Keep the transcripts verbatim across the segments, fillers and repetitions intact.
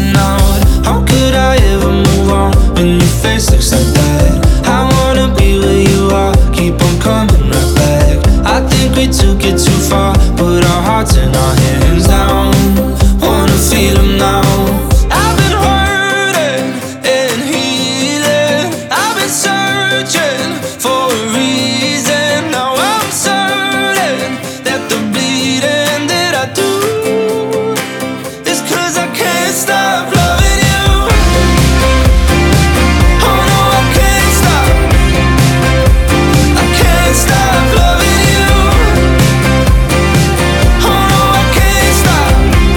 missing out. How could I ever move on when your face looks like that? I wanna be where you are, keep on coming right back. I think we took it too far, put our hearts in our hands down. Wanna feel them now. I've been hurting and healing, I've been searching for a reason. Now I'm certain that the bleeding that I do is 'cause I can't stop loving you. Oh no, I can't stop, I can't stop loving you. Oh no, I can't stop,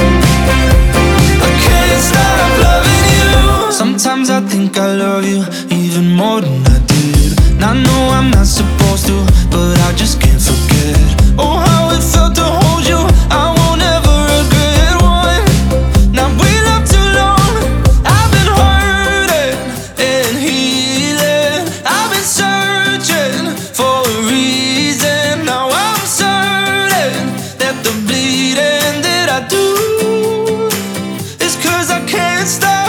I can't stop loving you. Sometimes I think I love you even more than I did. And I know I'm not supposed to, but I just can't forget. Oh, how it felt to hold you, I won't ever regret one. Now we love too long, I've been hurting and healing, I've been searching for a reason. Now I'm certain that the bleeding that I do is 'cause I can't stop